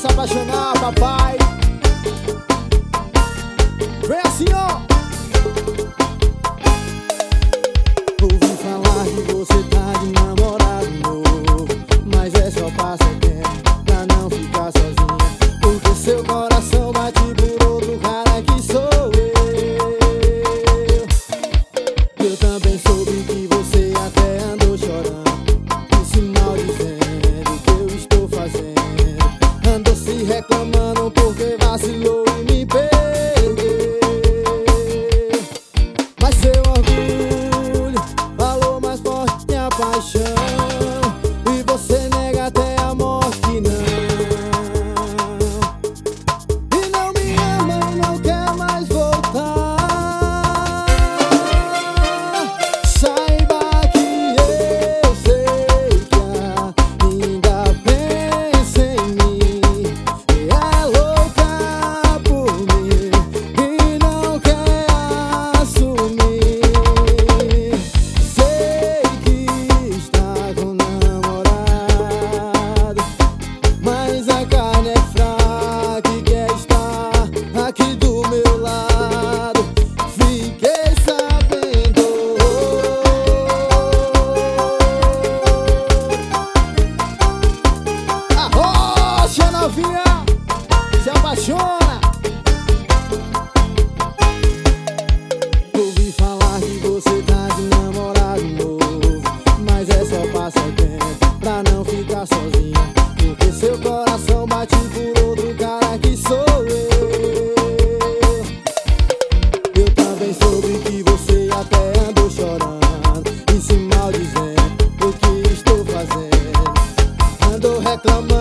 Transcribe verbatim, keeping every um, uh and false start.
se apaixonar, papai. Vem assim, ó. Ouvi falar que você tá de namorado novo, mas é só passatempo pra não ficar sozinha, porque seu coração bate por outro cara que sou eu. Eu também soube que você até andou chorando e se maldizendo que eu estou fazendo. Andou se reclamando porque vacilou e me perdeu. Mas seu orgulho falou mais forte que a paixão, e você nega até a morte não. E não me ama e não quer mais voltar. Saiba que eu sei que ainda pensa em mim, e é louca por mim e não quer assumir. Sei que está com namorado, mas a carne é fraca e quer estar aqui do meu lado. Fiquei sabendo. Arrocha, novinha, se apaixona. Ouvi falar que você tá de namorado novo, mas é só passatempo pra não ficar sozinha, porque seu coração bate por outro cara que sou eu. Eu também soube que você até andou chorando e se maldizendo do que estou fazendo. Andou reclamando